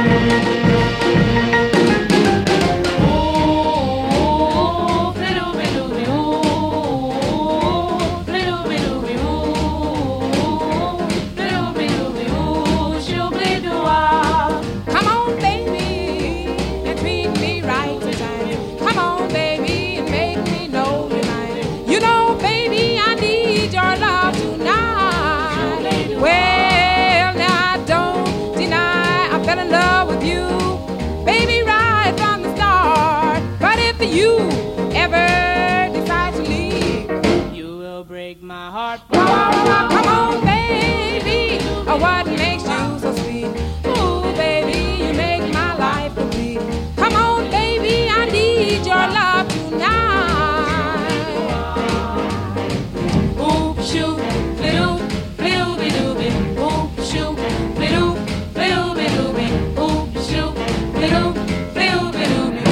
You ever decide to leave, you will break my heart. Come on, baby, what makes you so sweet? Ooh, baby, you make my life complete. Come on, baby, I need your love tonight. Ooh, shoot, little, little, little bit. Ooh, shoot, little, little, little bit. Ooh, shoot, little, little, little bit.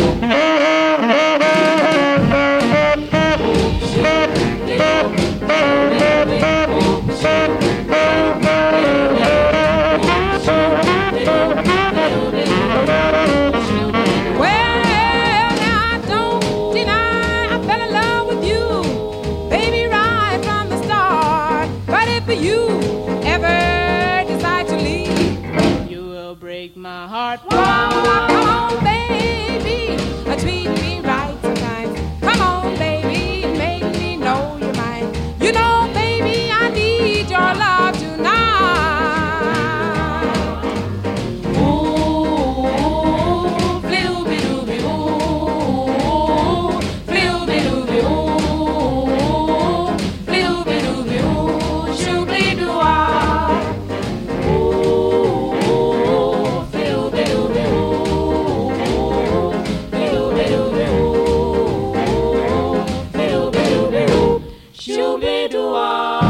If you ever decide to leave, you will break my heart. Come on, baby, treat me right sometimes. Come on, baby, make me know you're mine. You know, baby, I need your love tonight. Ooh, little bit of it, ooh, little bit of it, ooh, little bit of it, ooh. Shoo-be-doo-ah.